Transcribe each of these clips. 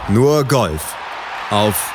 Nur Golf auf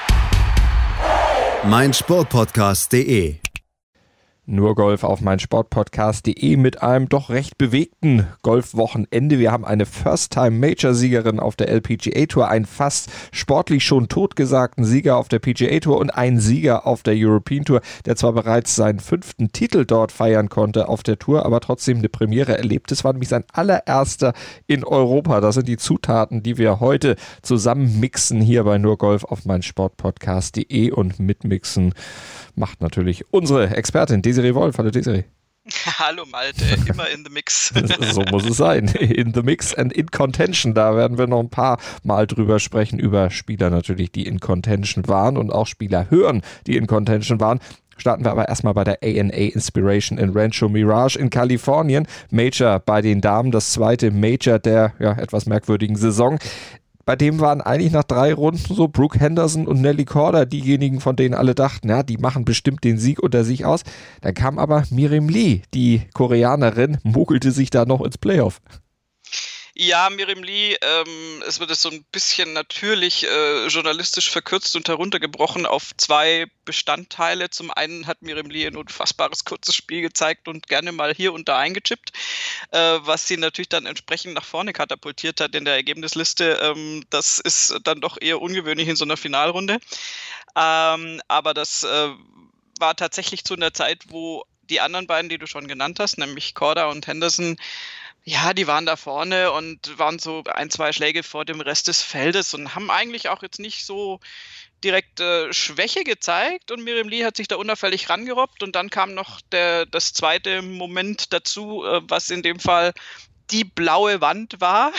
meinsportpodcast.de. Nur Golf auf meinsportpodcast.de mit einem doch recht bewegten Golfwochenende. Wir haben eine First-Time-Major-Siegerin auf der LPGA Tour, einen fast sportlich schon totgesagten Sieger auf der PGA Tour und einen Sieger auf der European Tour, der zwar bereits seinen 5. Titel dort feiern konnte auf der Tour, aber trotzdem eine Premiere erlebt. Es war nämlich sein allererster in Europa. Das sind die Zutaten, die wir heute zusammen mixen hier bei Nur Golf auf meinsportpodcast.de, und mitmixen macht natürlich unsere Expertin Desiree Wolf. Hallo Desiree. Hallo Malte, immer in the mix. So muss es sein. In the mix and in contention. Da werden wir noch ein paar Mal drüber sprechen, über Spieler natürlich, die in contention waren, und auch Spieler hören, die in contention waren. Starten wir aber erstmal bei der ANA Inspiration in Rancho Mirage in Kalifornien. Major bei den Damen, das zweite Major der etwas merkwürdigen Saison. Bei dem waren eigentlich nach 3 Runden so Brooke Henderson und Nelly Korda diejenigen, von denen alle dachten, ja, die machen bestimmt den Sieg unter sich aus. Dann kam aber Mirim Lee, die Koreanerin, mogelte sich da noch ins Playoff. Ja, Mirim Lee, es wird so ein bisschen natürlich journalistisch verkürzt und heruntergebrochen auf 2 Bestandteile. Zum einen hat Mirim Lee ein unfassbares kurzes Spiel gezeigt und gerne mal hier und da eingechippt, was sie natürlich dann entsprechend nach vorne katapultiert hat in der Ergebnisliste. Das ist dann doch eher ungewöhnlich in so einer Finalrunde. Aber das war tatsächlich zu einer Zeit, wo die anderen beiden, die du schon genannt hast, nämlich Korda und Henderson, ja, die waren da vorne und waren so 1, 2 Schläge vor dem Rest des Feldes und haben eigentlich auch jetzt nicht so direkt Schwäche gezeigt, und Mirim Lee hat sich da unauffällig rangerobbt, und dann kam noch das zweite Moment dazu, was in dem Fall die blaue Wand war.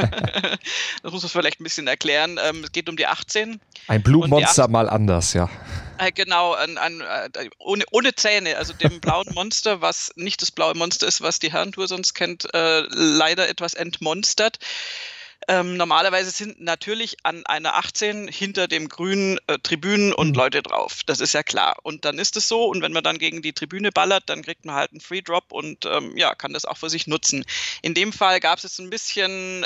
Das muss man vielleicht ein bisschen erklären. Es geht um die 18. Ein Blue Monster mal anders, ja. Genau, ohne Zähne, also dem blauen Monster, was nicht das blaue Monster ist, was die Herrentour sonst kennt, leider etwas entmonstert. Normalerweise sind natürlich an einer 18 hinter dem Grün Tribünen und Leute drauf. Das ist ja klar. Und dann ist es so. Und wenn man dann gegen die Tribüne ballert, dann kriegt man halt einen Free Drop und kann das auch für sich nutzen. In dem Fall gab es jetzt ein bisschen,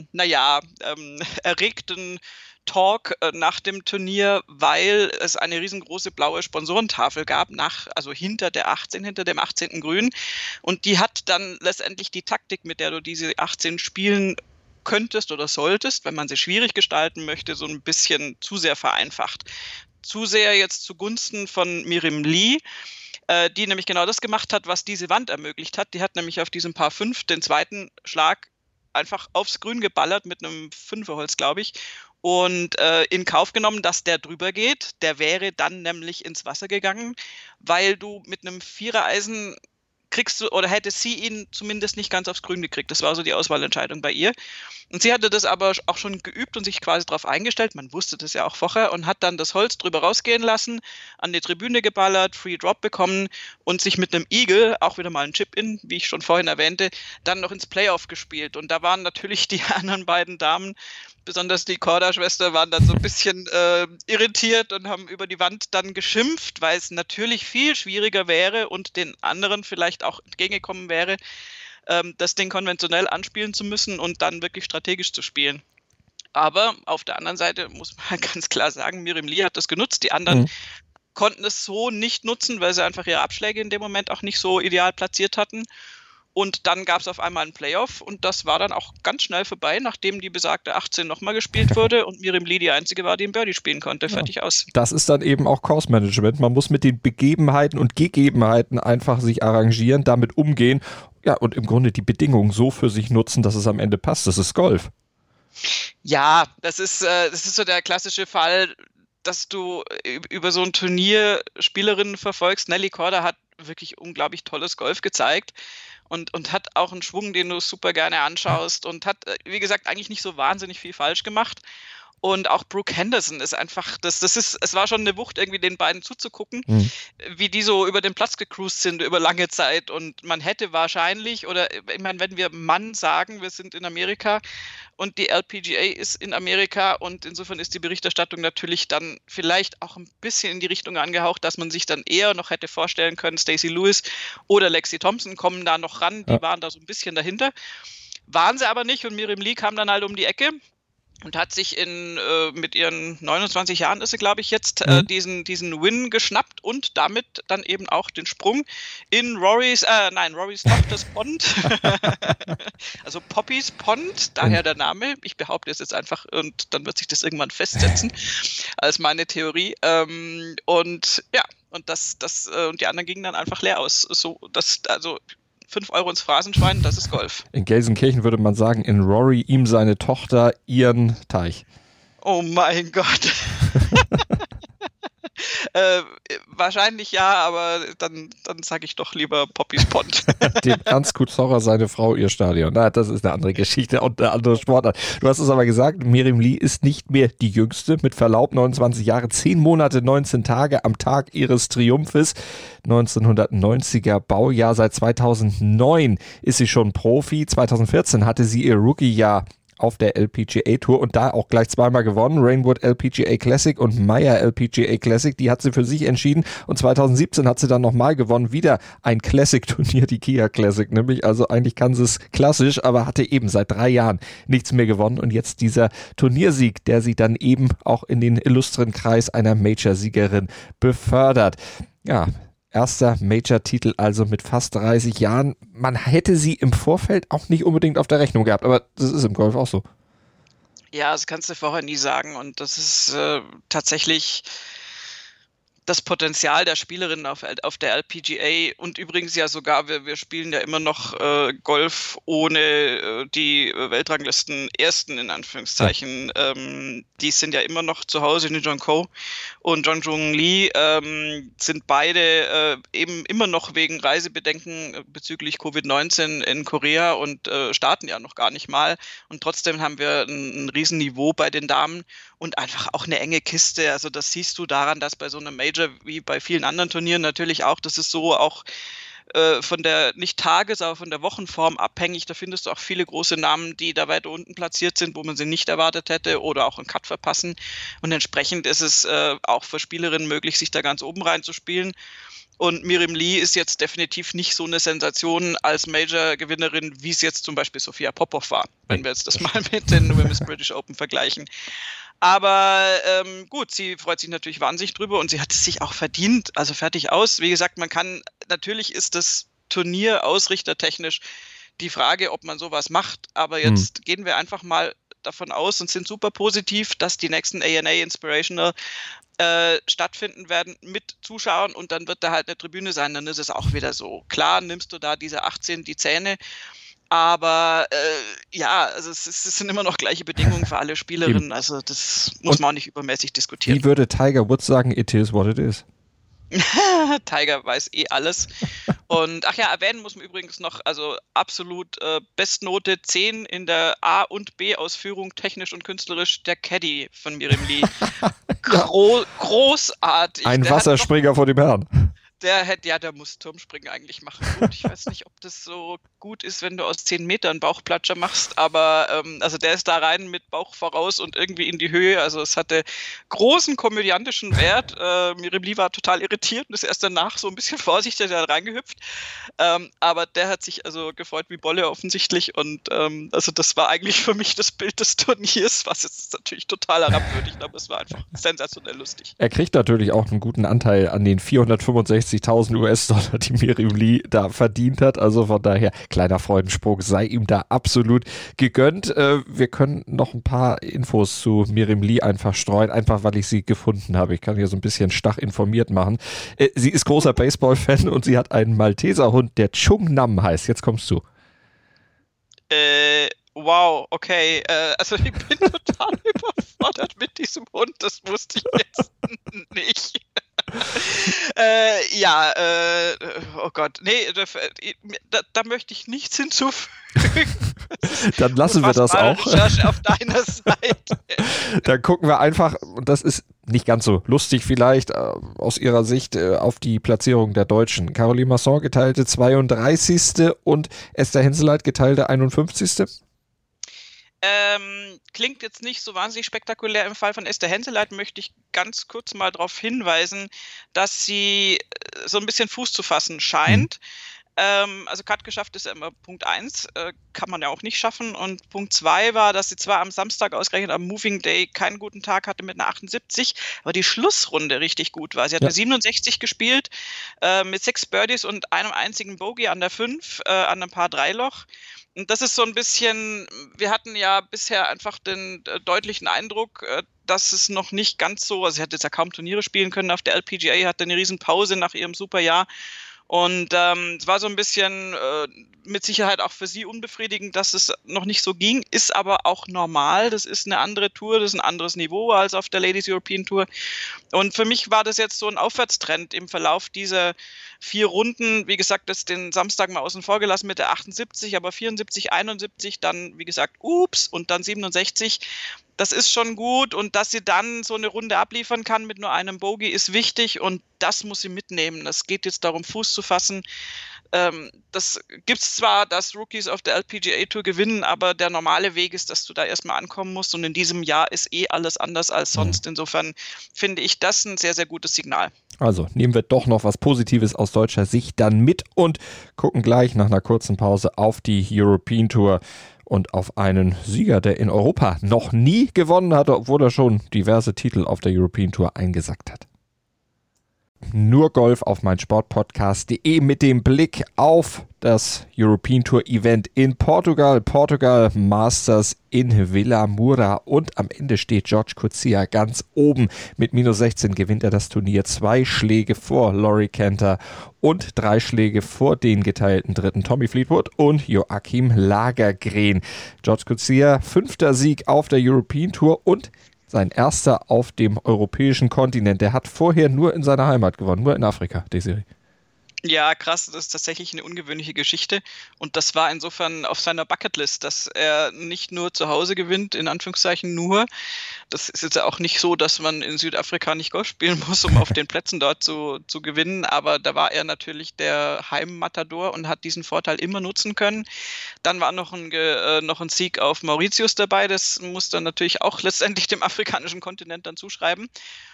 erregten Talk nach dem Turnier, weil es eine riesengroße blaue Sponsorentafel gab, hinter dem 18. Grün. Und die hat dann letztendlich die Taktik, mit der du diese 18 spielen könntest oder solltest, wenn man sie schwierig gestalten möchte, so ein bisschen zu sehr vereinfacht. Zu sehr jetzt zugunsten von Mirim Lee, die nämlich genau das gemacht hat, was diese Wand ermöglicht hat. Die hat nämlich auf diesem Par 5 den zweiten Schlag einfach aufs Grün geballert mit einem 5er-Holz, glaube ich, und in Kauf genommen, dass der drüber geht. Der wäre dann nämlich ins Wasser gegangen, weil du mit einem 4er-Eisen hätte sie ihn zumindest nicht ganz aufs Grün gekriegt. Das war so die Auswahlentscheidung bei ihr. Und sie hatte das aber auch schon geübt und sich quasi darauf eingestellt. Man wusste das ja auch vorher, und hat dann das Holz drüber rausgehen lassen, an die Tribüne geballert, Free Drop bekommen und sich mit einem Eagle, auch wieder mal ein Chip-In, wie ich schon vorhin erwähnte, dann noch ins Playoff gespielt. Und da waren natürlich die anderen beiden Damen, besonders die Korda-Schwester, waren dann so ein bisschen irritiert und haben über die Wand dann geschimpft, weil es natürlich viel schwieriger wäre und den anderen vielleicht auch entgegengekommen wäre, das Ding konventionell anspielen zu müssen und dann wirklich strategisch zu spielen. Aber auf der anderen Seite muss man ganz klar sagen, Mirim Lee hat das genutzt, die anderen konnten es so nicht nutzen, weil sie einfach ihre Abschläge in dem Moment auch nicht so ideal platziert hatten. Und dann gab es auf einmal einen Playoff, und das war dann auch ganz schnell vorbei, nachdem die besagte 18 nochmal gespielt wurde und Mirim Lee die einzige war, die einen Birdie spielen konnte. Fertig aus. Das ist dann eben auch Course Management. Man muss mit den Begebenheiten und Gegebenheiten einfach sich arrangieren, damit umgehen, und im Grunde die Bedingungen so für sich nutzen, dass es am Ende passt. Das ist Golf. Ja, das ist so der klassische Fall, dass du über so ein Turnier Spielerinnen verfolgst. Nelly Korda hat wirklich unglaublich tolles Golf gezeigt. Und hat auch einen Schwung, den du super gerne anschaust, und hat, wie gesagt, eigentlich nicht so wahnsinnig viel falsch gemacht. Und auch Brooke Henderson ist einfach, es war schon eine Wucht, irgendwie den beiden zuzugucken, wie die so über den Platz gecruised sind über lange Zeit. Und man hätte wahrscheinlich, oder ich meine, wenn wir Mann sagen, wir sind in Amerika und die LPGA ist in Amerika, und insofern ist die Berichterstattung natürlich dann vielleicht auch ein bisschen in die Richtung angehaucht, dass man sich dann eher noch hätte vorstellen können, Stacey Lewis oder Lexi Thompson kommen da noch ran, die waren da so ein bisschen dahinter. Waren sie aber nicht, und Mirim Lee kam dann halt um die Ecke und hat sich mit ihren 29 Jahren ist sie, glaube ich, jetzt diesen Win geschnappt und damit dann eben auch den Sprung in Rorys Tochters Pond, also Poppys Pond, daher der Name. Ich behaupte es jetzt einfach und dann wird sich das irgendwann festsetzen als meine Theorie. Und ja, und und die anderen gingen dann einfach leer aus. So, also 5 Euro ins Phrasenschwein, das ist Golf. In Gelsenkirchen würde man sagen, in Rory ihm seine Tochter ihren Teich. Oh mein Gott. Wahrscheinlich ja, aber dann sage ich doch lieber Poppys Pond. Dem Ernst Kuzorra seine Frau ihr Stadion. Na, das ist eine andere Geschichte und eine andere Sportart. Du hast es aber gesagt, Miriam Lee ist nicht mehr die Jüngste. Mit Verlaub 29 Jahre, 10 Monate, 19 Tage am Tag ihres Triumphes. 1990er Baujahr. Seit 2009 ist sie schon Profi. 2014 hatte sie ihr Rookie-Jahr auf der LPGA Tour und da auch gleich zweimal gewonnen. Rainwood LPGA Classic und Meyer LPGA Classic, die hat sie für sich entschieden und 2017 hat sie dann nochmal gewonnen. Wieder ein Classic-Turnier, die Kia Classic nämlich. Also eigentlich kann sie es klassisch, aber hatte eben seit 3 Jahren nichts mehr gewonnen und jetzt dieser Turniersieg, der sie dann eben auch in den illustren Kreis einer Major-Siegerin befördert. Ja, erster Major-Titel also mit fast 30 Jahren. Man hätte sie im Vorfeld auch nicht unbedingt auf der Rechnung gehabt, aber das ist im Golf auch so. Ja, das kannst du vorher nie sagen und das ist tatsächlich das Potenzial der Spielerinnen auf der LPGA und übrigens ja sogar, wir spielen ja immer noch Golf ohne die Weltranglisten Ersten in Anführungszeichen. Ja. Die sind ja immer noch zu Hause, Ni Jong Ko und Jong Jung Lee sind beide eben immer noch wegen Reisebedenken bezüglich Covid-19 in Korea und starten ja noch gar nicht mal und trotzdem haben wir ein Riesenniveau bei den Damen und einfach auch eine enge Kiste. Also das siehst du daran, dass bei so einem Major wie bei vielen anderen Turnieren natürlich auch, das ist so auch von der, nicht Tages-, aber von der Wochenform abhängig. Da findest du auch viele große Namen, die da weiter unten platziert sind, wo man sie nicht erwartet hätte oder auch einen Cut verpassen. Und entsprechend ist es auch für Spielerinnen möglich, sich da ganz oben reinzuspielen. Und Miriam Lee ist jetzt definitiv nicht so eine Sensation als Major-Gewinnerin, wie es jetzt zum Beispiel Sophia Popov war, wenn wir jetzt das mal mit den Women's British Open vergleichen. Aber gut, sie freut sich natürlich wahnsinnig drüber und sie hat es sich auch verdient, also fertig aus. Wie gesagt, natürlich ist das Turnier ausrichtertechnisch die Frage, ob man sowas macht, aber jetzt gehen wir einfach mal davon aus und sind super positiv, dass die nächsten ANA Inspirational stattfinden werden mit Zuschauern und dann wird da halt eine Tribüne sein, dann ist es auch wieder so. Klar nimmst du da diese 18 die Zähne, aber also es sind immer noch gleiche Bedingungen für alle Spielerinnen, also das muss man auch nicht übermäßig diskutieren. Wie würde Tiger Woods sagen, it is what it is? Tiger weiß alles. Und erwähnen muss man übrigens noch, also absolut Bestnote 10 in der A- und B-Ausführung, technisch und künstlerisch, der Caddy von Miriam Lee. Großartig. Ein Wasserspringer vor dem Herrn. Der muss Turmspringen eigentlich machen. Gut, ich weiß nicht, ob das so gut ist, wenn du aus 10 Metern Bauchplatscher machst, aber also der ist da rein mit Bauch voraus und irgendwie in die Höhe. Also es hatte großen komödiantischen Wert. Miriam Lee war total irritiert und ist erst danach so ein bisschen vorsichtig da reingehüpft. Aber der hat sich also gefreut wie Bolle offensichtlich und also das war eigentlich für mich das Bild des Turniers, was jetzt natürlich total herabwürdig, aber es war einfach sensationell lustig. Er kriegt natürlich auch einen guten Anteil an den 465.000 US-Dollar, die Miriam Lee da verdient hat. Also von daher, kleiner Freudensprung sei ihm da absolut gegönnt. Wir können noch ein paar Infos zu Miriam Lee einfach streuen, einfach weil ich sie gefunden habe. Ich kann hier so ein bisschen stach informiert machen. Sie ist großer Baseball-Fan und sie hat einen Malteserhund, der Chung Nam heißt. Jetzt kommst du. Wow, okay. Also ich bin total überfordert mit diesem Hund. Das wusste ich jetzt nicht. Oh Gott, nee, da möchte ich nichts hinzufügen. Dann lassen wir das auch. Recherche auf deiner Seite. Dann gucken wir einfach, und das ist nicht ganz so lustig vielleicht aus ihrer Sicht, auf die Platzierung der Deutschen. Caroline Masson geteilte 32. und Esther Henseleit geteilte 51. Klingt jetzt nicht so wahnsinnig spektakulär. Im Fall von Esther Henseleit möchte ich ganz kurz mal darauf hinweisen, dass sie so ein bisschen Fuß zu fassen scheint. Also Cut geschafft ist ja immer Punkt 1, kann man ja auch nicht schaffen. Und Punkt 2 war, dass sie zwar am Samstag ausgerechnet am Moving Day keinen guten Tag hatte mit einer 78, aber die Schlussrunde richtig gut war. Sie hat eine 67 gespielt, mit 6 Birdies und einem einzigen Bogey an der 5, an einem Par-3-Loch. Und das ist so ein bisschen, wir hatten ja bisher einfach den deutlichen Eindruck, dass es noch nicht ganz so, also sie hat jetzt ja kaum Turniere spielen können auf der LPGA, hatte eine riesen Pause nach ihrem Superjahr. Und es war so ein bisschen mit Sicherheit auch für sie unbefriedigend, dass es noch nicht so ging, ist aber auch normal. Das ist eine andere Tour, das ist ein anderes Niveau als auf der Ladies European Tour. Und für mich war das jetzt so ein Aufwärtstrend im Verlauf dieser 4 Runden. Wie gesagt, das den Samstag mal außen vor gelassen mit der 78, aber 74, 71, dann wie gesagt, und dann 67. Das ist schon gut und dass sie dann so eine Runde abliefern kann mit nur einem Bogey ist wichtig und das muss sie mitnehmen. Es geht jetzt darum, Fuß zu fassen. Das gibt es zwar, dass Rookies auf der LPGA Tour gewinnen, aber der normale Weg ist, dass du da erstmal ankommen musst und in diesem Jahr ist alles anders als sonst. Insofern finde ich das ein sehr, sehr gutes Signal. Also nehmen wir doch noch was Positives aus deutscher Sicht dann mit und gucken gleich nach einer kurzen Pause auf die European Tour und auf einen Sieger, der in Europa noch nie gewonnen hatte, obwohl er schon diverse Titel auf der European Tour eingesackt hat. Nur Golf auf meinsportpodcast.de mit dem Blick auf das European Tour Event in Portugal. Portugal Masters in Vilamoura und am Ende steht George Coetzee ganz oben. Mit -16 gewinnt er das Turnier, 2 Schläge vor Laurie Canter und 3 Schläge vor den geteilten Dritten Tommy Fleetwood und Joachim Lagergren. George Coetzee 5. Sieg auf der European Tour und sein erster auf dem europäischen Kontinent. Der hat vorher nur in seiner Heimat gewonnen, nur in Afrika, Desiree. Ja, krass, das ist tatsächlich eine ungewöhnliche Geschichte und das war insofern auf seiner Bucketlist, dass er nicht nur zu Hause gewinnt, in Anführungszeichen nur. Das ist jetzt auch nicht so, dass man in Südafrika nicht Golf spielen muss, um auf den Plätzen dort zu gewinnen, aber da war er natürlich der Heimmatador und hat diesen Vorteil immer nutzen können. Dann war noch ein Sieg auf Mauritius dabei, das muss dann natürlich auch letztendlich dem afrikanischen Kontinent dann zuschreiben.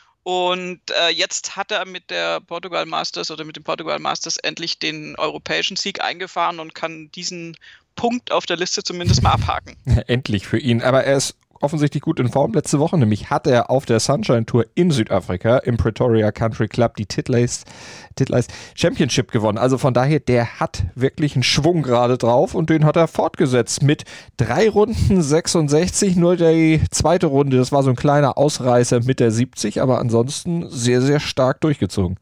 Und jetzt hat er mit der Portugal Masters oder mit dem Portugal Masters endlich den europäischen Sieg eingefahren und kann diesen Punkt auf der Liste zumindest mal abhaken. Endlich für ihn, aber er ist offensichtlich gut in Form. Letzte Woche nämlich hat er auf der Sunshine Tour in Südafrika im Pretoria Country Club die Titleist Championship gewonnen. Also von daher, der hat wirklich einen Schwung gerade drauf und den hat er fortgesetzt mit 3 Runden 66, nur die zweite Runde, das war so ein kleiner Ausreißer mit der 70, aber ansonsten sehr, sehr stark durchgezogen.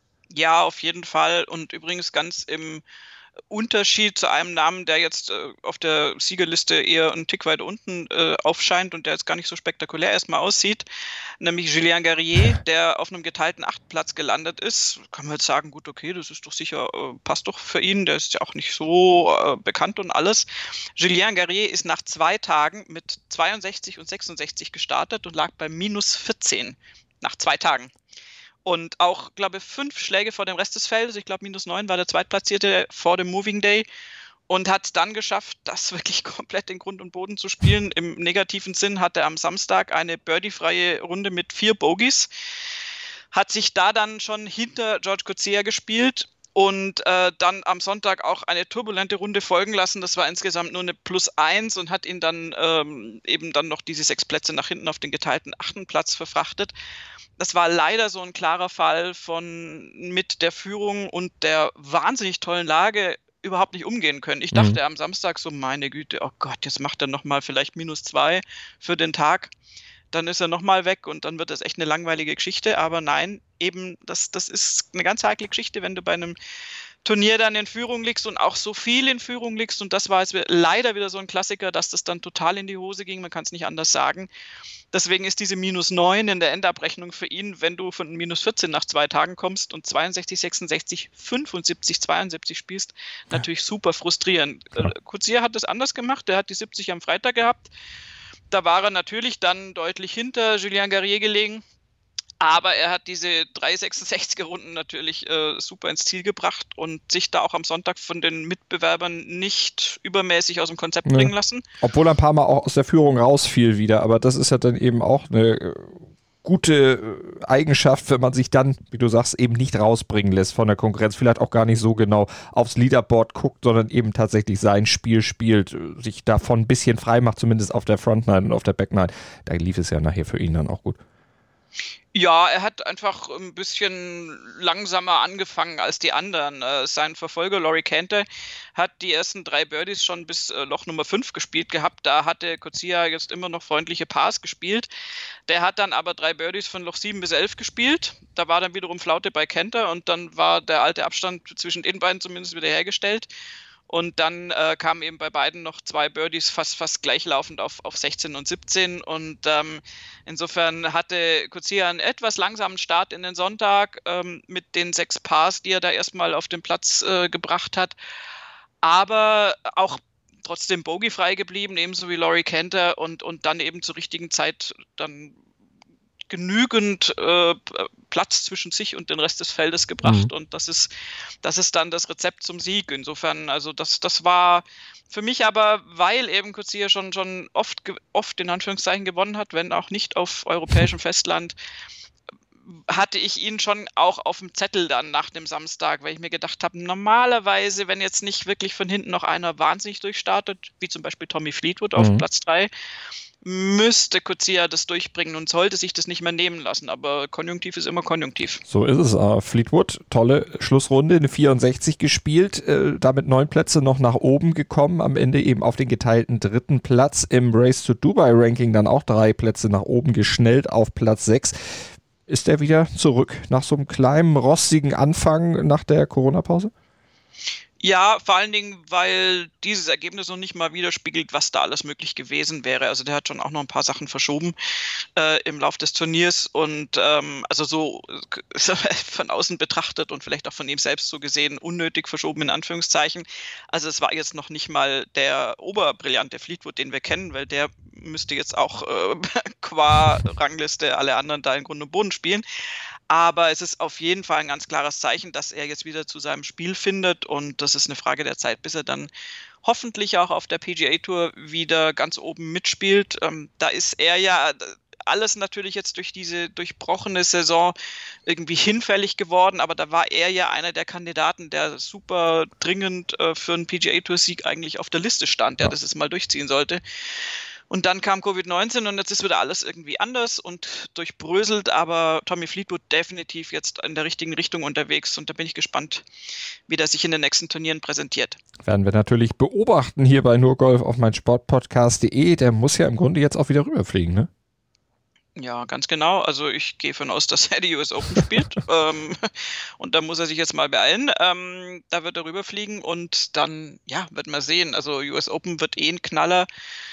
Ja, auf jeden Fall und übrigens ganz im Unterschied zu einem Namen, der jetzt auf der Siegerliste eher einen Tick weiter unten aufscheint und der jetzt gar nicht so spektakulär erstmal aussieht, nämlich Julien Guerrier, der auf einem geteilten 8. Platz gelandet ist. Kann man jetzt sagen, gut, okay, das ist doch sicher, passt doch für ihn, der ist ja auch nicht so bekannt und alles. Julien Guerrier ist nach 2 Tagen mit 62 und 66 gestartet und lag bei -14 nach 2 Tagen. Und auch, glaube ich, 5 Schläge vor dem Rest des Feldes. Ich glaube, -9 war der Zweitplatzierte vor dem Moving Day. Und hat dann geschafft, das wirklich komplett in Grund und Boden zu spielen. Im negativen Sinn hatte er am Samstag eine birdiefreie Runde mit 4 Bogies. Hat sich da dann schon hinter George Coetzee gespielt. Und dann am Sonntag auch eine turbulente Runde folgen lassen. Das war insgesamt nur eine +1 und hat ihn dann eben dann noch diese 6 Plätze nach hinten auf den geteilten 8. Platz verfrachtet. Das war leider so ein klarer Fall von mit der Führung und der wahnsinnig tollen Lage überhaupt nicht umgehen können. Ich dachte am Samstag so, meine Güte, oh Gott, jetzt macht er nochmal vielleicht -2 für den Tag. Dann ist er nochmal weg und dann wird das echt eine langweilige Geschichte. Aber nein, eben, das ist eine ganz heikle Geschichte, wenn du bei einem Turnier dann in Führung liegst und auch so viel in Führung liegst. Und das war jetzt leider wieder so ein Klassiker, dass das dann total in die Hose ging. Man kann es nicht anders sagen. Deswegen ist diese -9 in der Endabrechnung für ihn, wenn du von -14 nach 2 Tagen kommst und 62, 66, 75, 72 spielst, natürlich super frustrierend. Coetzee hat das anders gemacht. Der hat die 70 am Freitag gehabt. Da war er natürlich dann deutlich hinter Julien Guerrier gelegen. Aber er hat diese 3,66er-Runden natürlich super ins Ziel gebracht und sich da auch am Sonntag von den Mitbewerbern nicht übermäßig aus dem Konzept bringen lassen. Obwohl er ein paar Mal auch aus der Führung rausfiel wieder, aber das ist ja dann eben auch eine gute Eigenschaft, wenn man sich dann, wie du sagst, eben nicht rausbringen lässt von der Konkurrenz, vielleicht auch gar nicht so genau aufs Leaderboard guckt, sondern eben tatsächlich sein Spiel spielt, sich davon ein bisschen frei macht, zumindest auf der Frontline und auf der Backline. Da lief es ja nachher für ihn dann auch gut. Ja, er hat einfach ein bisschen langsamer angefangen als die anderen. Sein Verfolger Laurie Canter hat die ersten 3 Birdies schon bis Loch Nummer 5 gespielt gehabt. Da hatte Coetzee jetzt immer noch freundliche Pars gespielt. Der hat dann aber 3 Birdies von Loch 7 bis 11 gespielt. Da war dann wiederum Flaute bei Canter und dann war der alte Abstand zwischen den beiden zumindest wieder hergestellt. Und dann kamen eben bei beiden noch 2 Birdies fast gleichlaufend auf 16 und 17. Und insofern hatte Coetzee einen etwas langsamen Start in den Sonntag mit den 6 Pars, die er da erstmal auf den Platz gebracht hat. Aber auch trotzdem bogiefrei geblieben, ebenso wie Laurie Canter und dann eben zur richtigen Zeit dann genügend Platz zwischen sich und den Rest des Feldes gebracht. Und das ist dann das Rezept zum Sieg. Insofern, also das war für mich aber, weil eben Coetzee schon oft in Anführungszeichen gewonnen hat, wenn auch nicht auf europäischem Festland, hatte ich ihn schon auch auf dem Zettel dann nach dem Samstag, weil ich mir gedacht habe, normalerweise, wenn jetzt nicht wirklich von hinten noch einer wahnsinnig durchstartet, wie zum Beispiel Tommy Fleetwood auf Platz 3, müsste Coetzee das durchbringen und sollte sich das nicht mehr nehmen lassen. Aber Konjunktiv ist immer Konjunktiv. So ist es. Fleetwood, tolle Schlussrunde, eine 64 gespielt, damit 9 Plätze noch nach oben gekommen, am Ende eben auf den geteilten 3. Platz im Race to Dubai Ranking, dann auch 3 Plätze nach oben geschnellt auf Platz 6. Ist er wieder zurück nach so einem kleinen, rostigen Anfang nach der Corona-Pause? Ja, vor allen Dingen, weil dieses Ergebnis noch nicht mal widerspiegelt, was da alles möglich gewesen wäre. Also der hat schon auch noch ein paar Sachen verschoben im Lauf des Turniers und also so von außen betrachtet und vielleicht auch von ihm selbst so gesehen, unnötig verschoben in Anführungszeichen. Also es war jetzt noch nicht mal der oberbrillante Fleetwood, den wir kennen, weil der müsste jetzt auch qua Rangliste alle anderen da in Grund und Boden spielen. Aber es ist auf jeden Fall ein ganz klares Zeichen, dass er jetzt wieder zu seinem Spiel findet und das ist eine Frage der Zeit, bis er dann hoffentlich auch auf der PGA Tour wieder ganz oben mitspielt. Da ist er ja alles natürlich jetzt durch diese durchbrochene Saison irgendwie hinfällig geworden, aber da war er ja einer der Kandidaten, der super dringend für einen PGA Tour Sieg eigentlich auf der Liste stand, der das jetzt mal durchziehen sollte. Und dann kam Covid-19 und jetzt ist wieder alles irgendwie anders und durchbröselt, aber Tommy Fleetwood definitiv jetzt in der richtigen Richtung unterwegs und da bin ich gespannt, wie der sich in den nächsten Turnieren präsentiert. Werden wir natürlich beobachten hier bei nurgolf auf meinsportpodcast.de. Der muss ja im Grunde jetzt auch wieder rüberfliegen, ne? Ja, ganz genau. Also ich gehe von aus, dass er die US Open spielt und da muss er sich jetzt mal beeilen. Da wird er rüberfliegen und dann, ja, wird man sehen. Also US Open wird ein Knaller.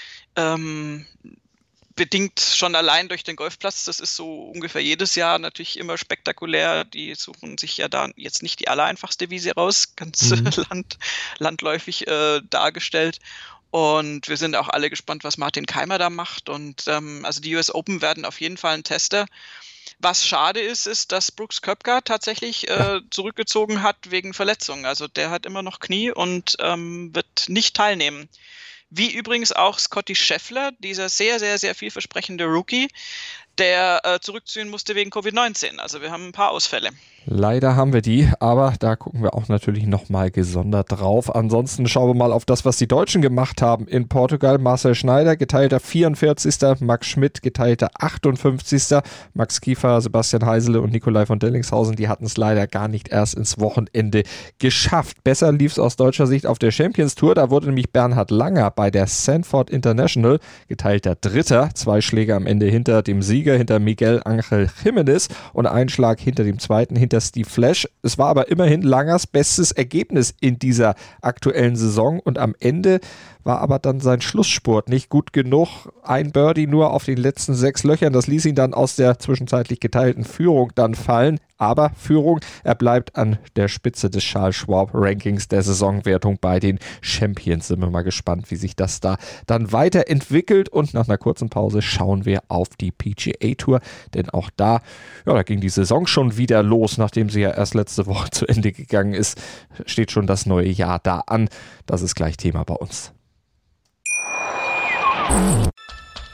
Bedingt schon allein durch den Golfplatz, das ist so ungefähr jedes Jahr natürlich immer spektakulär, die suchen sich ja da jetzt nicht die allereinfachste Wiese raus, ganz landläufig dargestellt und wir sind auch alle gespannt, was Martin Keimer da macht und also die US Open werden auf jeden Fall ein Tester. Was schade ist, dass Brooks Koepka tatsächlich zurückgezogen hat wegen Verletzungen, also der hat immer noch Knie und wird nicht teilnehmen. Wie übrigens auch Scotty Scheffler, dieser sehr, sehr, sehr vielversprechende Rookie, der zurückziehen musste wegen Covid-19. Also wir haben ein paar Ausfälle. Leider haben wir die, aber da gucken wir auch natürlich nochmal gesondert drauf. Ansonsten schauen wir mal auf das, was die Deutschen gemacht haben in Portugal. Marcel Schneider, geteilter 44. Max Schmidt, geteilter 58. Max Kiefer, Sebastian Heisele und Nikolai von Dellingshausen, die hatten es leider gar nicht erst ins Wochenende geschafft. Besser lief es aus deutscher Sicht auf der Champions Tour. Da wurde nämlich Bernhard Langer bei der Sanford International geteilter 3. 2 Schläge am Ende hinter dem Sieger, hinter Miguel Ángel Jiménez und ein Schlag hinter dem zweiten, hinter Steve Flash. Es war aber immerhin Langers bestes Ergebnis in dieser aktuellen Saison und am Ende war aber dann sein Schlussspurt nicht gut genug. Ein Birdie nur auf den letzten 6 Löchern, das ließ ihn dann aus der zwischenzeitlich geteilten Führung dann fallen. Aber Führung, er bleibt an der Spitze des Charles Schwab Rankings der Saisonwertung bei den Champions. Sind wir mal gespannt, wie sich das da dann weiterentwickelt. Und nach einer kurzen Pause schauen wir auf die PGA Tour. Denn auch da ging die Saison schon wieder los, nachdem sie ja erst letzte Woche zu Ende gegangen ist. Steht schon das neue Jahr da an. Das ist gleich Thema bei uns.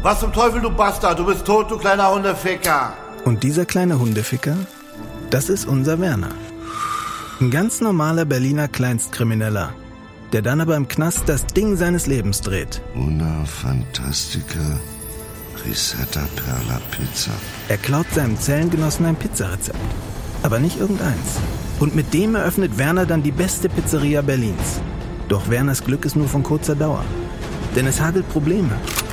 Was zum Teufel, du Bastard? Du bist tot, du kleiner Hundeficker. Und dieser kleine Hundeficker, das ist unser Werner. Ein ganz normaler Berliner Kleinstkrimineller, der dann aber im Knast das Ding seines Lebens dreht. Una Fantastica Risetta Perla Pizza. Er klaut seinem Zellengenossen ein Pizzarezept. Aber nicht irgendeins. Und mit dem eröffnet Werner dann die beste Pizzeria Berlins. Doch Werners Glück ist nur von kurzer Dauer. Denn es hagelt Probleme.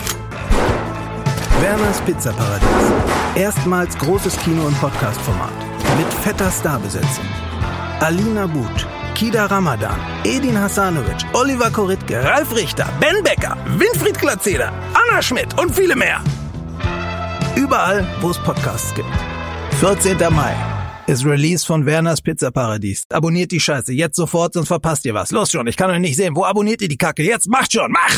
Werners Pizzaparadies. Erstmals großes Kino- und Podcast-Format. Mit fetter Starbesetzung. Alina But, Kida Ramadan, Edin Hasanovic, Oliver Koritke, Ralf Richter, Ben Becker, Winfried Glatzeder, Anna Schmidt und viele mehr. Überall, wo es Podcasts gibt. 14. Mai ist Release von Werners Pizzaparadies. Abonniert die Scheiße jetzt sofort, sonst verpasst ihr was. Los schon, ich kann euch nicht sehen. Wo abonniert ihr die Kacke? Jetzt macht schon, mach!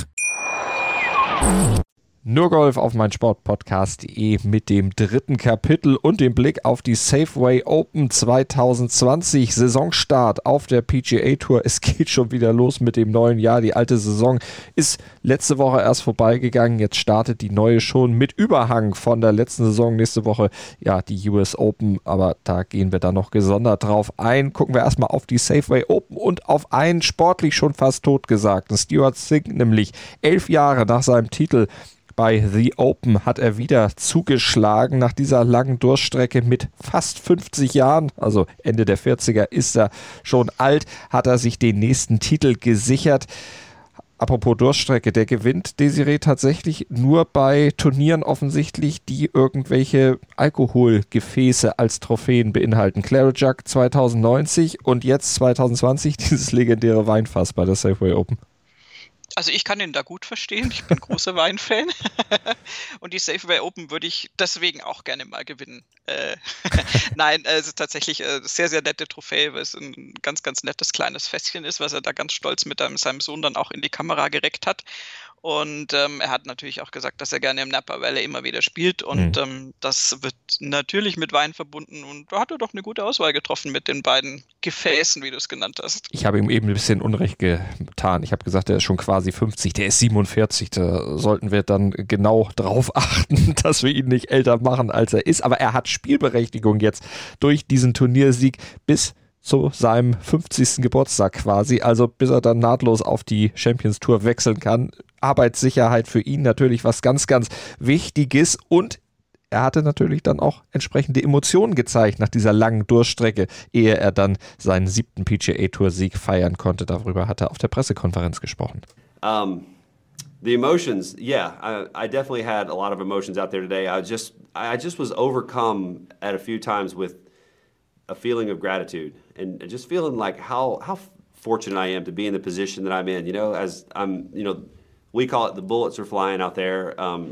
Nur Golf auf meinsportpodcast.de mit dem 3. Kapitel und dem Blick auf die Safeway Open 2020. Saisonstart auf der PGA Tour. Es geht schon wieder los mit dem neuen Jahr. Die alte Saison ist letzte Woche erst vorbeigegangen. Jetzt startet die neue schon mit Überhang von der letzten Saison. Nächste Woche ja die US Open, aber da gehen wir dann noch gesondert drauf ein. Gucken wir erstmal auf die Safeway Open und auf einen sportlich schon fast totgesagten Stewart Cink, nämlich 11 Jahre nach seinem Titel bei The Open hat er wieder zugeschlagen. Nach dieser langen Durststrecke mit fast 50 Jahren, also Ende der 40er ist er schon alt, hat er sich den nächsten Titel gesichert. Apropos Durststrecke, der gewinnt Desiree tatsächlich nur bei Turnieren offensichtlich, die irgendwelche Alkoholgefäße als Trophäen beinhalten. Claret Jug 2090 und jetzt 2020 dieses legendäre Weinfass bei der Safeway Open. Also ich kann ihn da gut verstehen, ich bin großer Weinfan und die Safeway Open würde ich deswegen auch gerne mal gewinnen. Nein, es ist tatsächlich eine sehr, sehr nette Trophäe, weil es ein ganz, ganz nettes kleines Fässchen ist, was er da ganz stolz mit seinem Sohn dann auch in die Kamera gereckt hat. Und er hat natürlich auch gesagt, dass er gerne im Napa Valley immer wieder spielt und das wird natürlich mit Wein verbunden und da hat er doch eine gute Auswahl getroffen mit den beiden Gefäßen, wie du es genannt hast. Ich habe ihm eben ein bisschen Unrecht getan. Ich habe gesagt, er ist schon quasi 50, der ist 47. Da sollten wir dann genau drauf achten, dass wir ihn nicht älter machen, als er ist. Aber er hat Spielberechtigung jetzt durch diesen Turniersieg bis zu seinem 50. Geburtstag quasi, also bis er dann nahtlos auf die Champions Tour wechseln kann. Arbeitssicherheit für ihn natürlich was ganz, ganz Wichtiges und er hatte natürlich dann auch entsprechende Emotionen gezeigt nach dieser langen Durststrecke, ehe er dann seinen 7. PGA-Tour-Sieg feiern konnte. Darüber hat er auf der Pressekonferenz gesprochen. The emotions, yeah, I definitely had a lot of emotions out there today. I just was overcome at a few times with a feeling of gratitude and just feeling like how fortunate I am to be in the position that I'm in. You know, as I'm, we call it the bullets are flying out there.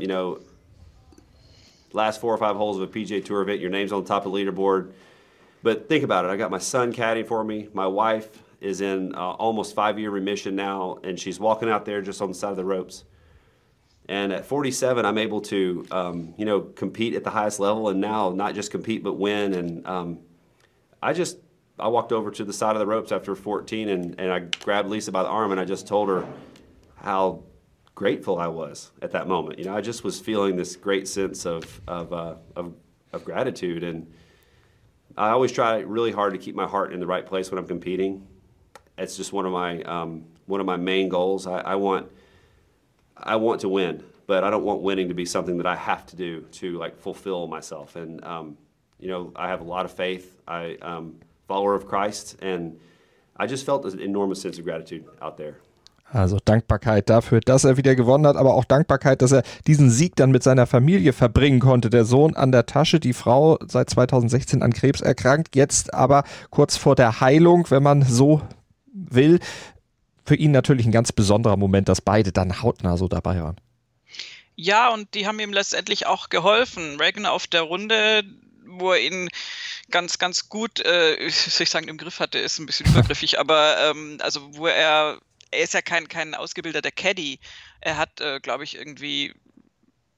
Last 4 or 5 holes of a PGA Tour event, your name's on the top of the leaderboard. But think about it. I got my son caddying for me. My wife is in almost 5-year remission now, and she's walking out there just on the side of the ropes. And at 47, I'm able to, compete at the highest level, and now not just compete but win. And I walked over to the side of the ropes after 14, and I grabbed Lisa by the arm, and I just told her how grateful I was at that moment. I just was feeling this great sense of gratitude, and I always try really hard to keep my heart in the right place when I'm competing. It's just one of my main goals. I want to win, but I don't want winning to be something that I have to do to fulfill myself. And I have a lot of faith. I'm a follower of Christ, and I just felt an enormous sense of gratitude out there. Also Dankbarkeit dafür, dass er wieder gewonnen hat, aber auch Dankbarkeit, dass er diesen Sieg dann mit seiner Familie verbringen konnte. Der Sohn an der Tasche, die Frau seit 2016 an Krebs erkrankt, jetzt aber kurz vor der Heilung, wenn man so will. Für ihn natürlich ein ganz besonderer Moment, dass beide dann hautnah so dabei waren. Ja, und die haben ihm letztendlich auch geholfen. Reagan auf der Runde, wo er ihn ganz, ganz gut, ich sagen, im Griff hatte, ist ein bisschen übergriffig, aber wo er ist ja kein ausgebildeter Caddy. Er hat, glaube ich, irgendwie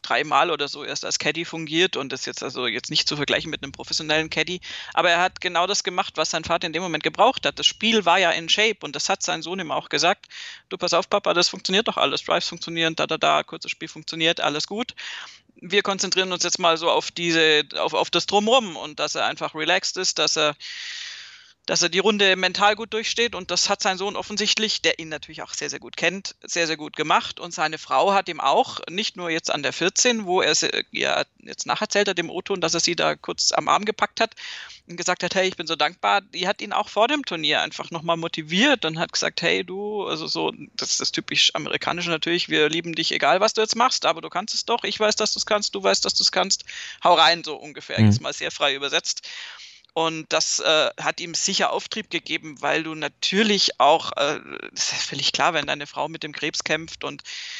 3-mal oder so erst als Caddy fungiert und das jetzt nicht zu vergleichen mit einem professionellen Caddy, aber er hat genau das gemacht, was sein Vater in dem Moment gebraucht hat. Das Spiel war ja in Shape und das hat sein Sohn ihm auch gesagt. Du, pass auf, Papa, das funktioniert doch alles. Drives funktionieren, kurzes Spiel funktioniert, alles gut. Wir konzentrieren uns jetzt mal so auf das Drumherum und dass er einfach relaxed ist, dass er die Runde mental gut durchsteht und das hat sein Sohn offensichtlich, der ihn natürlich auch sehr, sehr gut kennt, sehr, sehr gut gemacht und seine Frau hat ihm auch, nicht nur jetzt an der 14, wo er es ja jetzt nacherzählt hat, dem O-Ton, dass er sie da kurz am Arm gepackt hat und gesagt hat, hey, ich bin so dankbar, die hat ihn auch vor dem Turnier einfach nochmal motiviert und hat gesagt, hey, du, also so, das ist das typisch Amerikanische natürlich, wir lieben dich, egal was du jetzt machst, aber du kannst es doch, ich weiß, dass du es kannst, du weißt, dass du es kannst, hau rein, so ungefähr, jetzt mal sehr frei übersetzt. Und das hat ihm sicher Auftrieb gegeben, weil du natürlich auch, das ist ja völlig klar, wenn deine Frau mit dem Krebs kämpft und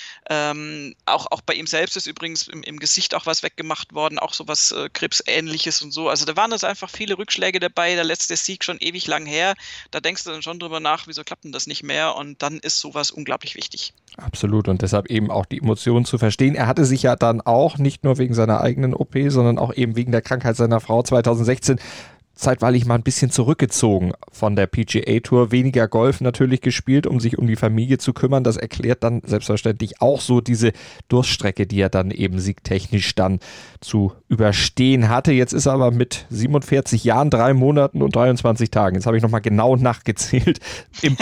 auch bei ihm selbst ist übrigens im Gesicht auch was weggemacht worden, auch so was Krebsähnliches und so. Also da waren jetzt einfach viele Rückschläge dabei, der letzte Sieg schon ewig lang her. Da denkst du dann schon drüber nach, wieso klappt denn das nicht mehr? Und dann ist sowas unglaublich wichtig. Absolut und deshalb eben auch die Emotionen zu verstehen. Er hatte sich ja dann auch, nicht nur wegen seiner eigenen OP, sondern auch eben wegen der Krankheit seiner Frau 2016 zeitweilig mal ein bisschen zurückgezogen von der PGA Tour, weniger Golf natürlich gespielt, um sich um die Familie zu kümmern. Das erklärt dann selbstverständlich auch so diese Durststrecke, die er dann eben siegtechnisch dann zu überstehen hatte. Jetzt ist er aber mit 47 Jahren, 3 Monaten und 23 Tagen, jetzt habe ich nochmal genau nachgezählt, im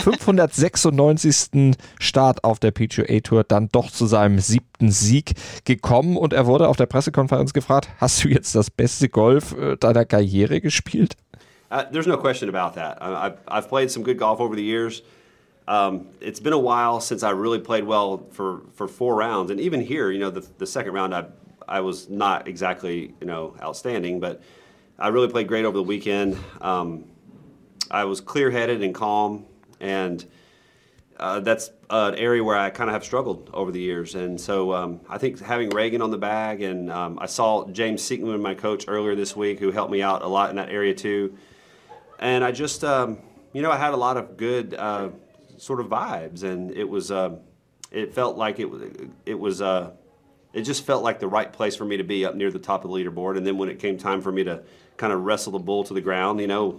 596. Start auf der PGA Tour dann doch zu seinem 7. Sieg gekommen und er wurde auf der Pressekonferenz gefragt, hast du jetzt das beste Golf deiner Karriere gespielt? There's no question about that. I've played some good golf over the years. It's been a while since I really played well for 4 rounds. And even here, the second round, I was not exactly, outstanding, but I really played great over the weekend. I was clear-headed and calm, and that's an area where I kind of have struggled over the years. And so I think having Reagan on the bag, and I saw James Sieckman, my coach, earlier this week, who helped me out a lot in that area too. And I just, I had a lot of good sort of vibes, and it was, it felt like it just felt like the right place for me to be up near the top of the leaderboard. And then when it came time for me to kind of wrestle the bull to the ground,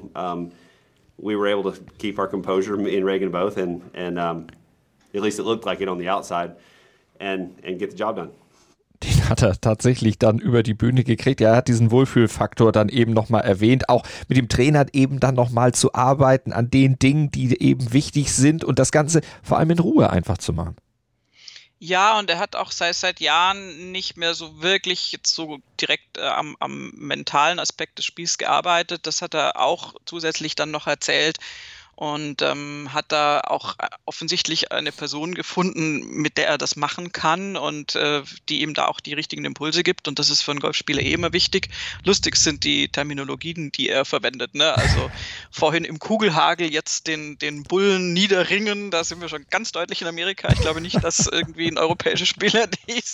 we were able to keep our composure, me and Reagan both, and at least it looked like it on the outside, and get the job done. Den hat er tatsächlich dann über die Bühne gekriegt. Er hat diesen Wohlfühlfaktor dann eben nochmal erwähnt, auch mit dem Trainer eben dann nochmal zu arbeiten an den Dingen, die eben wichtig sind und das Ganze vor allem in Ruhe einfach zu machen. Ja, und er hat auch seit Jahren nicht mehr so wirklich jetzt so direkt am mentalen Aspekt des Spiels gearbeitet. Das hat er auch zusätzlich dann noch erzählt. Und hat da auch offensichtlich eine Person gefunden, mit der er das machen kann und die ihm da auch die richtigen Impulse gibt. Und das ist für einen Golfspieler immer wichtig. Lustig sind die Terminologien, die er verwendet. Ne? Also vorhin im Kugelhagel, jetzt den Bullen niederringen. Da sind wir schon ganz deutlich in Amerika. Ich glaube nicht, dass irgendwie ein europäischer Spieler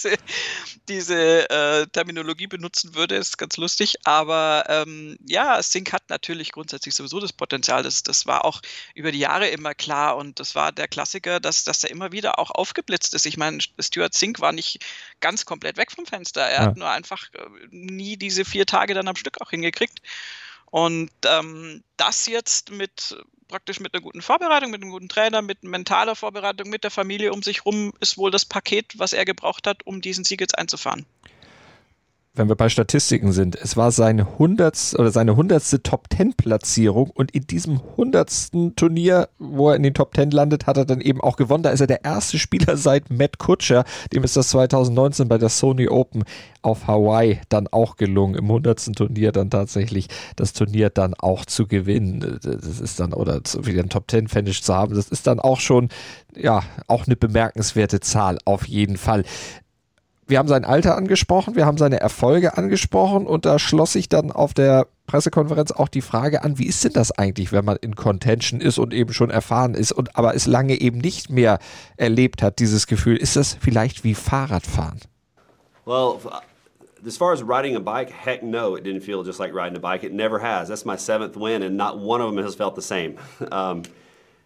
diese Terminologie benutzen würde. Ist ganz lustig. Aber Sink hat natürlich grundsätzlich sowieso das Potenzial. Das war auch über die Jahre immer klar und das war der Klassiker, dass er immer wieder auch aufgeblitzt ist. Ich meine, Stewart Cink war nicht ganz komplett weg vom Fenster. Er hat nur einfach nie diese 4 Tage dann am Stück auch hingekriegt. Und das jetzt praktisch mit einer guten Vorbereitung, mit einem guten Trainer, mit mentaler Vorbereitung, mit der Familie um sich rum, ist wohl das Paket, was er gebraucht hat, um diesen Sieg jetzt einzufahren. Wenn wir bei Statistiken sind, es war seine 100. Top-10-Platzierung und in diesem 100. Turnier, wo er in den Top 10 landet, hat er dann eben auch gewonnen. Da ist er der erste Spieler seit Matt Kutscher, dem ist das 2019 bei der Sony Open auf Hawaii dann auch gelungen, im 100. Turnier dann tatsächlich das Turnier dann auch zu gewinnen. Das ist dann, oder wieder ein Top-10-Finish zu haben, das ist dann auch schon, auch eine bemerkenswerte Zahl auf jeden Fall. Wir haben sein Alter angesprochen, wir haben seine Erfolge angesprochen und da schloss sich dann auf der Pressekonferenz auch die Frage an, wie ist denn das eigentlich, wenn man in Contention ist und eben schon erfahren ist und aber es lange eben nicht mehr erlebt hat, dieses Gefühl. Ist das vielleicht wie Fahrradfahren? Well, as far as riding a bike, heck no, it didn't feel just like riding a bike. It never has. That's my 7th win and not one of them has felt the same.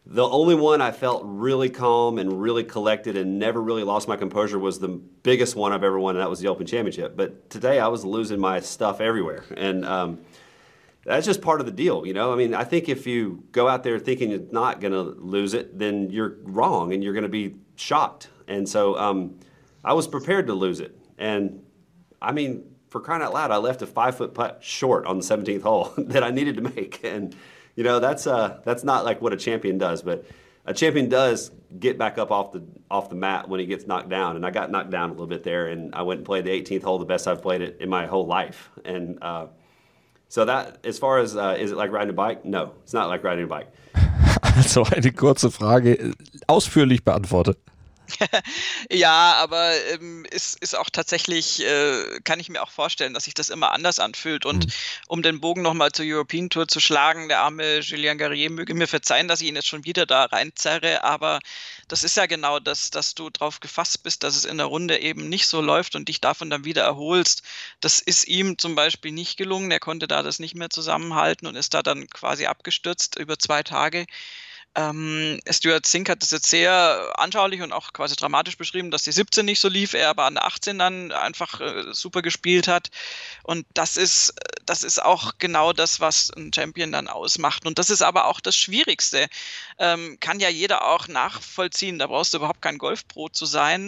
The only one I felt really calm and really collected and never really lost my composure was the biggest one I've ever won, and that was the Open Championship. But today I was losing my stuff everywhere. And that's just part of the deal, you know? I mean, I think if you go out there thinking you're not going to lose it, then you're wrong and you're going to be shocked. And so I was prepared to lose it. And, I mean, for crying out loud, I left a 5-foot putt short on the 17th hole that I needed to make. And, you know, that's not like what a champion does, but a champion does get back up off the mat when he gets knocked down. And I got knocked down a little bit there, and I went and played the 18th hole, the best I've played it in my whole life. And so that, as far as is it like riding a bike? No, it's not like riding a bike. Also eine kurze Frage, ausführlich beantwortet. Ja, aber ist auch tatsächlich, kann ich mir auch vorstellen, dass sich das immer anders anfühlt. Und um den Bogen nochmal zur European Tour zu schlagen, der arme Julien Guerrier möge mir verzeihen, dass ich ihn jetzt schon wieder da reinzerre, aber das ist ja genau das, dass du drauf gefasst bist, dass es in der Runde eben nicht so läuft und dich davon dann wieder erholst. Das ist ihm zum Beispiel nicht gelungen. Er konnte da das nicht mehr zusammenhalten und ist da dann quasi abgestürzt über 2 Tage. Stewart Cink hat das jetzt sehr anschaulich und auch quasi dramatisch beschrieben, dass die 17 nicht so lief, er aber an der 18 dann einfach super gespielt hat. Und das ist auch genau das, was ein Champion dann ausmacht. Und das ist aber auch das Schwierigste. Kann ja jeder auch nachvollziehen, da brauchst du überhaupt kein Golfpro zu sein.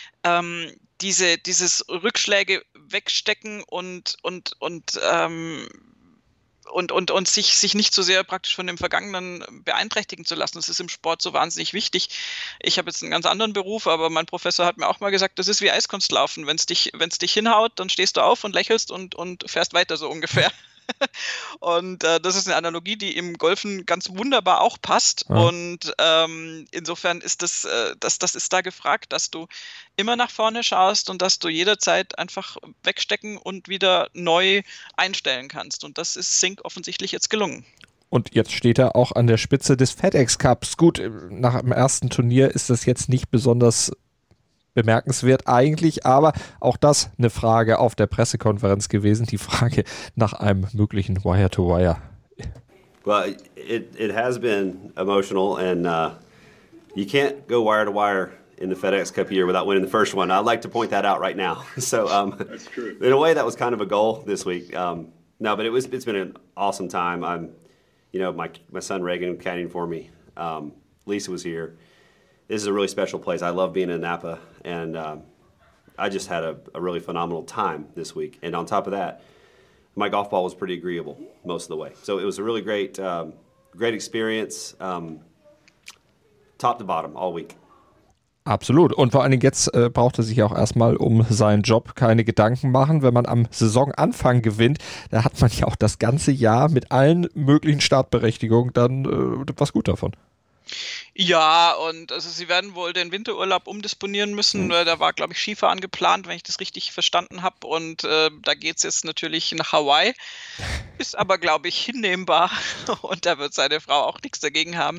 Dieses Rückschläge wegstecken und sich nicht so sehr praktisch von dem Vergangenen beeinträchtigen zu lassen. Das ist im Sport so wahnsinnig wichtig. Ich habe jetzt einen ganz anderen Beruf, aber mein Professor hat mir auch mal gesagt, das ist wie Eiskunstlaufen. Wenn es dich hinhaut, dann stehst du auf und lächelst und fährst weiter so ungefähr. Und das ist eine Analogie, die im Golfen ganz wunderbar auch passt. Ja. Und insofern ist das ist da gefragt, dass du immer nach vorne schaust und dass du jederzeit einfach wegstecken und wieder neu einstellen kannst. Und das ist Cink offensichtlich jetzt gelungen. Und jetzt steht er auch an der Spitze des FedEx Cups. Gut, nach dem ersten Turnier ist das jetzt nicht besonders bemerkenswert eigentlich, aber auch das eine Frage auf der Pressekonferenz gewesen, die Frage nach einem möglichen Wire-to-Wire. Well, it has been emotional, and you can't go wire-to-wire in the FedEx Cup year without winning the first one. I'd like to point that out right now. So that's true. In a way, that was kind of a goal this week. No, but it's been an awesome time. My son Reagan caddying for me. Lisa was here. This is a really special place. I love being in Napa, and I just had a really phenomenal time this week. And on top of that, my golf ball was pretty agreeable most of the way. So it was a really great experience, top to bottom, all week. Absolut. Und vor allen Dingen jetzt braucht er sich auch erstmal um seinen Job keine Gedanken machen. Wenn man am Saisonanfang gewinnt, da hat man ja auch das ganze Jahr mit allen möglichen Startberechtigungen dann was gut davon. Ja, und also sie werden wohl den Winterurlaub umdisponieren müssen. Da war, glaube ich, Skifahren geplant, wenn ich das richtig verstanden habe. Und da geht es jetzt natürlich nach Hawaii. Ist aber, glaube ich, hinnehmbar. Und da wird seine Frau auch nichts dagegen haben.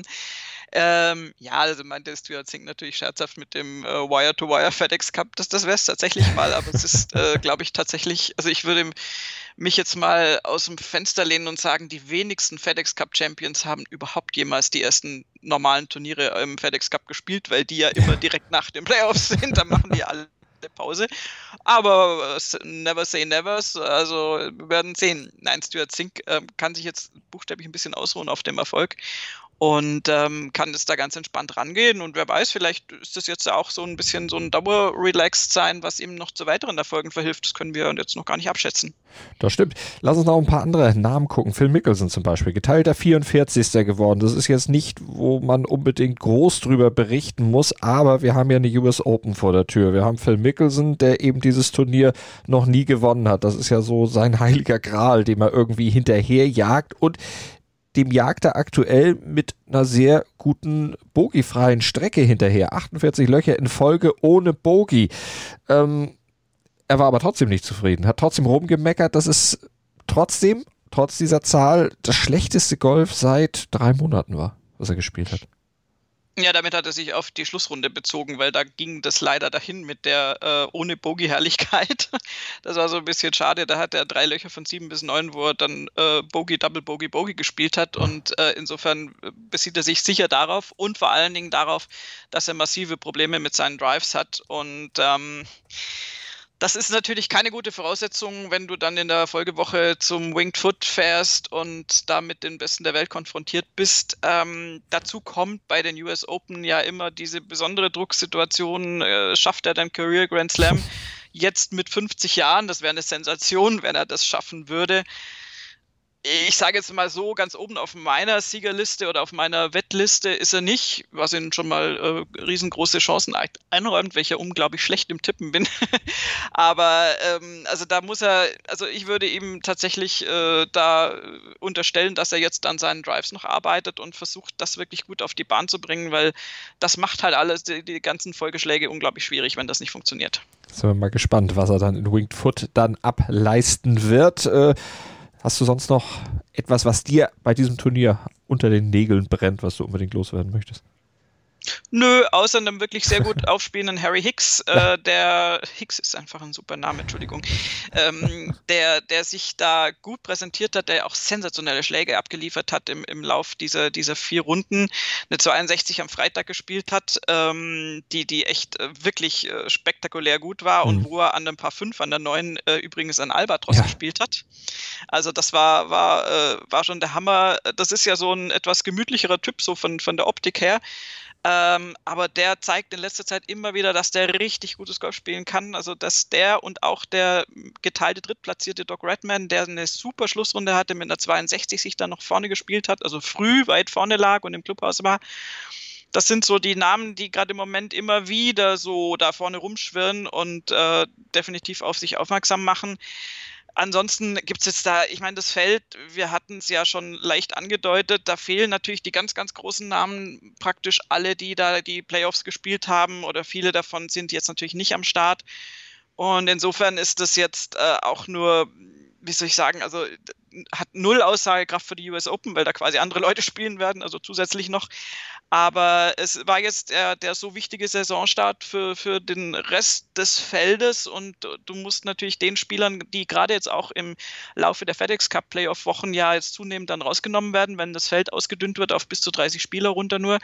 Also meinte Stewart Cink natürlich scherzhaft mit dem Wire-to-Wire FedEx Cup. Das wäre es tatsächlich mal. Aber es ist, glaube ich, tatsächlich, also ich würde mich jetzt mal aus dem Fenster lehnen und sagen, die wenigsten FedEx Cup Champions haben überhaupt jemals die ersten normalen Turniere im FedEx Cup gespielt, weil die ja immer direkt nach den Playoffs sind. Da machen die alle Pause. Aber never say never, also wir werden sehen. Nein, Stewart Cink kann sich jetzt buchstäblich ein bisschen ausruhen auf dem Erfolg und kann jetzt da ganz entspannt rangehen. Und wer weiß, vielleicht ist das jetzt auch so ein bisschen so ein Dauer-Relaxed sein, was ihm noch zu weiteren Erfolgen verhilft. Das können wir jetzt noch gar nicht abschätzen. Das stimmt. Lass uns noch ein paar andere Namen gucken. Phil Mickelson zum Beispiel, geteilter 44. geworden. Das ist jetzt nicht, wo man unbedingt groß drüber berichten muss, aber wir haben ja eine US Open vor der Tür. Wir haben Phil Mickelson, der eben dieses Turnier noch nie gewonnen hat. Das ist ja so sein heiliger Gral, dem er irgendwie hinterherjagt, und dem jagt er aktuell mit einer sehr guten bogiefreien Strecke hinterher. 48 Löcher in Folge ohne Bogie. Er war aber trotzdem nicht zufrieden, hat trotzdem rumgemeckert. Das ist trotzdem, trotz dieser Zahl, das schlechteste Golf seit 3 Monaten war, was er gespielt hat. Ja, damit hat er sich auf die Schlussrunde bezogen, weil da ging das leider dahin mit der ohne Bogey-Herrlichkeit. Das war so ein bisschen schade. Da hat er 3 Löcher von 7 bis 9, wo er dann Bogey, Double Bogey, Bogey gespielt hat. Und insofern bezieht er sich sicher darauf und vor allen Dingen darauf, dass er massive Probleme mit seinen Drives hat. Und das ist natürlich keine gute Voraussetzung, wenn du dann in der Folgewoche zum Winged Foot fährst und da mit den Besten der Welt konfrontiert bist. Dazu kommt bei den US Open ja immer diese besondere Drucksituation. Schafft er den Career Grand Slam jetzt mit 50 Jahren? Das wäre eine Sensation, wenn er das schaffen würde. Ich sage jetzt mal so, ganz oben auf meiner Siegerliste oder auf meiner Wettliste ist er nicht, was ihn schon mal riesengroße Chancen einräumt, weil ich ja unglaublich schlecht im Tippen bin. Aber also da muss er, also ich würde ihm tatsächlich da unterstellen, dass er jetzt an seinen Drives noch arbeitet und versucht, das wirklich gut auf die Bahn zu bringen, weil das macht halt alles, die ganzen Folgeschläge unglaublich schwierig, wenn das nicht funktioniert. Sind wir mal gespannt, was er dann in Winged Foot dann ableisten wird. Hast du sonst noch etwas, was dir bei diesem Turnier unter den Nägeln brennt, was du unbedingt loswerden möchtest? Nö, außer einem wirklich sehr gut aufspielenden Harry Hicks, der Hicks ist einfach ein super Name, Entschuldigung, der sich da gut präsentiert hat, der auch sensationelle Schläge abgeliefert hat im Lauf dieser 4 Runden, eine 62 am Freitag gespielt hat, die echt wirklich spektakulär gut war und wo er an ein paar 5, an der 9 übrigens an Albatros gespielt hat. Also das war schon der Hammer. Das ist ja so ein etwas gemütlicherer Typ, so von der Optik her. Aber der zeigt in letzter Zeit immer wieder, dass der richtig gutes Golf spielen kann. Also dass der und auch der geteilte drittplatzierte Doc Redman, der eine super Schlussrunde hatte, mit einer 62 sich dann noch vorne gespielt hat, also früh weit vorne lag und im Clubhaus war. Das sind so die Namen, die gerade im Moment immer wieder so da vorne rumschwirren und definitiv auf sich aufmerksam machen. Ansonsten gibt es jetzt da, ich meine, das Feld, wir hatten es ja schon leicht angedeutet, da fehlen natürlich die ganz, ganz großen Namen, praktisch alle, die da die Playoffs gespielt haben oder viele davon sind jetzt natürlich nicht am Start. Und insofern ist das jetzt auch nur, wie soll ich sagen, also hat 0 Aussagekraft für die US Open, weil da quasi andere Leute spielen werden, also zusätzlich noch. Aber es war jetzt der so wichtige Saisonstart für den Rest des Feldes und du musst natürlich den Spielern, die gerade jetzt auch im Laufe der FedEx Cup Playoff-Wochen ja jetzt zunehmend dann rausgenommen werden, wenn das Feld ausgedünnt wird auf bis zu 30 Spieler runter nur,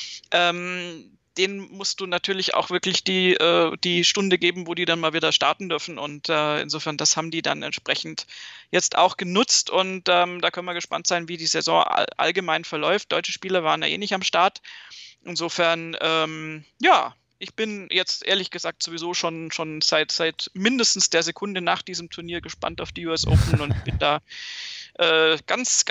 denen musst du natürlich auch wirklich die Stunde geben, wo die dann mal wieder starten dürfen. Und insofern, das haben die dann entsprechend jetzt auch genutzt. Und da können wir gespannt sein, wie die Saison allgemein verläuft. Deutsche Spieler waren ja eh nicht am Start. Insofern, ich bin jetzt ehrlich gesagt sowieso schon seit mindestens der Sekunde nach diesem Turnier gespannt auf die US Open und bin da ganz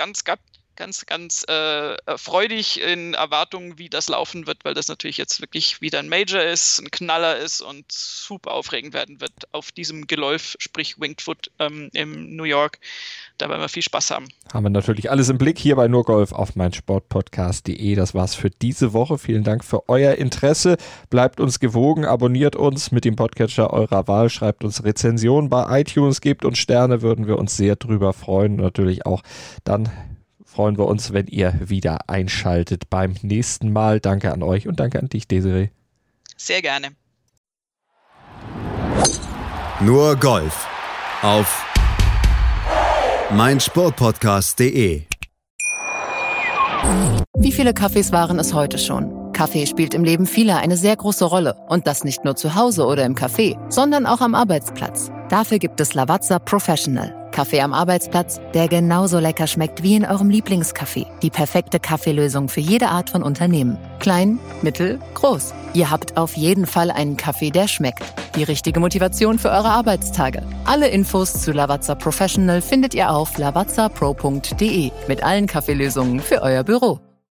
freudig in Erwartungen, wie das laufen wird, weil das natürlich jetzt wirklich wieder ein Major ist, ein Knaller ist und super aufregend werden wird auf diesem Geläuf, sprich Winged Foot in New York. Da werden wir viel Spaß haben. Haben wir natürlich alles im Blick hier bei Nur Golf auf meinsportpodcast.de. Das war's für diese Woche. Vielen Dank für euer Interesse. Bleibt uns gewogen, abonniert uns mit dem Podcatcher eurer Wahl, schreibt uns Rezensionen bei iTunes, gebt uns Sterne, würden wir uns sehr drüber freuen. Und natürlich auch dann freuen wir uns, wenn ihr wieder einschaltet beim nächsten Mal. Danke an euch und danke an dich, Desiree. Sehr gerne. Nur Golf auf meinsportpodcast.de. Wie viele Kaffees waren es heute schon? Kaffee spielt im Leben vieler eine sehr große Rolle. Und das nicht nur zu Hause oder im Café, sondern auch am Arbeitsplatz. Dafür gibt es Lavazza Professional. Kaffee am Arbeitsplatz, der genauso lecker schmeckt wie in eurem Lieblingscafé. Die perfekte Kaffeelösung für jede Art von Unternehmen. Klein, mittel, groß. Ihr habt auf jeden Fall einen Kaffee, der schmeckt. Die richtige Motivation für eure Arbeitstage. Alle Infos zu Lavazza Professional findet ihr auf lavazzapro.de mit allen Kaffeelösungen für euer Büro.